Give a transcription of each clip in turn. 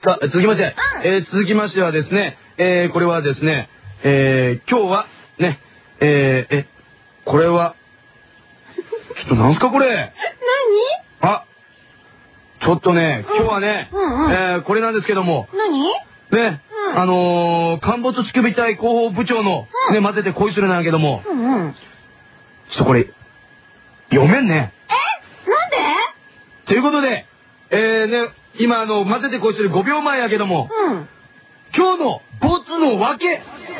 さあ、続きまして、はですね、これはですね、今日は、ね、これは、ちょっとなんすかこれ。 何？ あ、ちょっとね、今日はね、これなんですけども。 何？ ね、陥没乳首隊広報部長の、ね、混ぜて恋するなんだけども。ちょっとこれ、読めんね。 なんで？ ということで、ね、今混ぜて恋する5秒前やけども、今日のボツのわけ。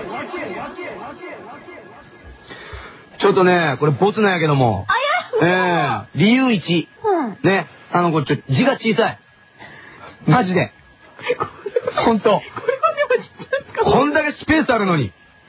ちょっとね、これボツなんやけども。理由1。ね、これ字が小さい。マジで。ほんと。こんだけスペースあるのに。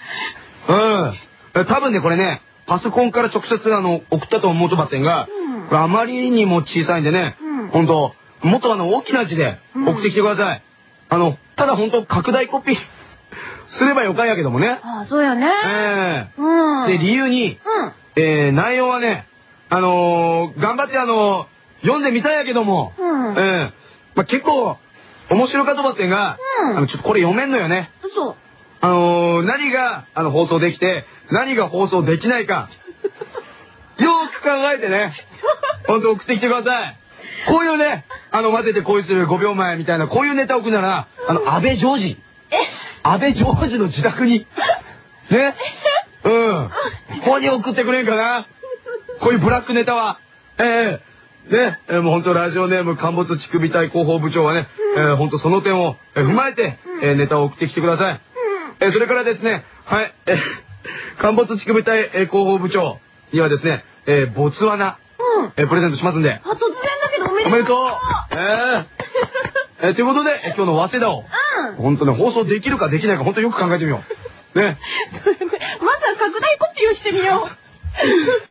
多分ね、これね、パソコンから直接送ったと思うとばってんが、これあまりにも小さいんでね、ほんと、もっと大きな字で送ってきてください。ただほんと拡大コピーすればよかんやけどもね。 あ、そうやね。 で、理由に、内容はね、頑張って読んでみたいやけども、まあ、結構、面白かったばってんが、ちょっとこれ読めんのよね。 そう。 何が、放送できて、何が放送できないか、よーく考えてね、ほんと送ってきてください。こういうね、混ぜて恋する5秒前みたいな、こういうネタ送るなら、安倍ジョージ。安倍ジョージの自宅に、ね。ここに送ってくれんかな。こういうブラックネタは。ね、もうほんとラジオネーム陥没乳首隊広報部長はね、ほんとその点を踏まえて、ネタを送ってきてください。それからですね、はい、陥没乳首隊広報部長にはですね、ボツワナ、プレゼントしますんで。 突然だけどおめでとう。 おめでとう。ということで、今日の早稲田を、ほんとね、放送できるかできないかほんとよく考えてみよう。ね。 まずは拡大コピーをしてみよう。